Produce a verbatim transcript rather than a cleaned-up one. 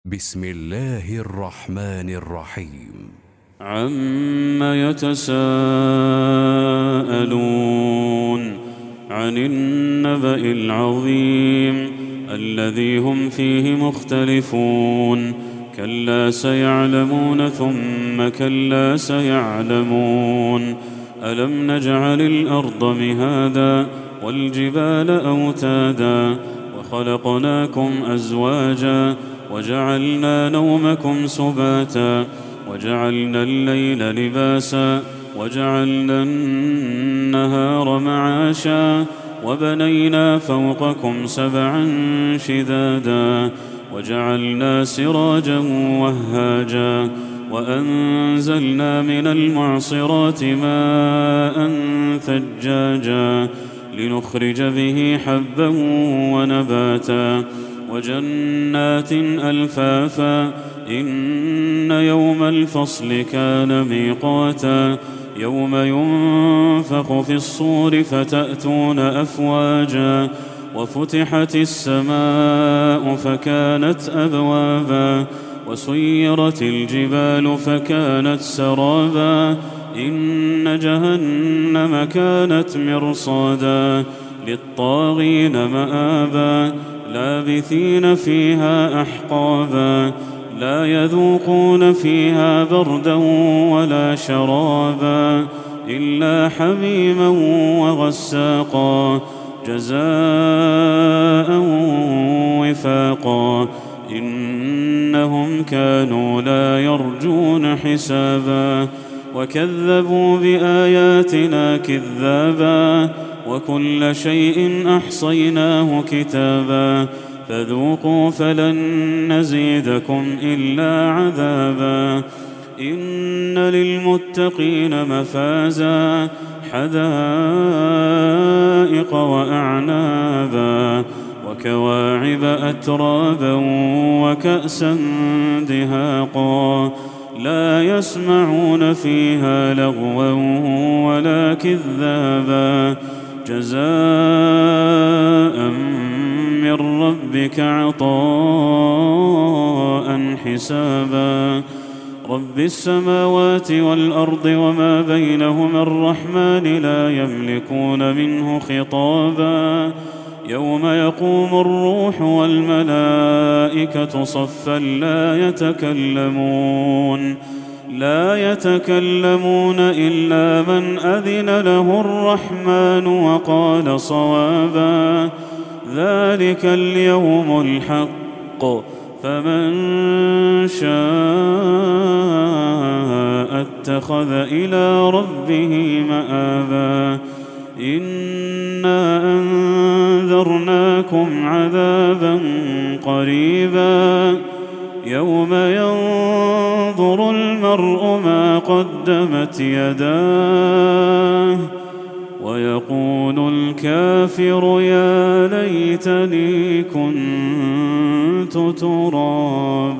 بسم الله الرحمن الرحيم. عم يتساءلون عن النبأ العظيم الذي هم فيه مختلفون كلا سيعلمون ثم كلا سيعلمون ألم نجعل الأرض مهادا والجبال أوتادا وخلقناكم أزواجا وجعلنا نومكم سباتا وجعلنا الليل لباسا وجعلنا النهار معاشا وبنينا فوقكم سبعا شدادا وجعلنا سراجا وهاجا وأنزلنا من المعصرات ماء ثجاجا لنخرج به حبا ونباتا وجنات ألفافا إن يوم الفصل كان ميقاتا يوم ينفخ في الصور فتأتون أفواجا وفتحت السماء فكانت أبوابا وسيرت الجبال فكانت سرابا إن جهنم كانت مرصادا للطاغين مآبا لابثين فيها أحقابا لا يذوقون فيها بردا ولا شرابا إلا حميما وغساقا جزاء وفاقا إنهم كانوا لا يرجون حسابا وكذبوا بآياتنا كذابا وكل شيء أحصيناه كتابا فذوقوا فلن نزيدكم إلا عذابا إن للمتقين مفازا حدائق وأعنابا وكواعب أترابا وكأسا دهاقا لا يسمعون فيها لغوا ولا كذابا جزاء من ربك عطاء حسابا رب السماوات والأرض وما بينهما الرحمن لا يملكون منه خطابا يوم يقوم الروح والملائكة صفا لا يتكلمون لا يتكلمون إلا من أذن له الرحمن وقال صوابا ذلك اليوم الحق فمن شاء اتخذ إلى ربه مآبا إنا أنذرناكم عذابا قريبا يوم ينظر المرء ما قدمت يداه ويقول الكافر يا ليتني كنت ترابا.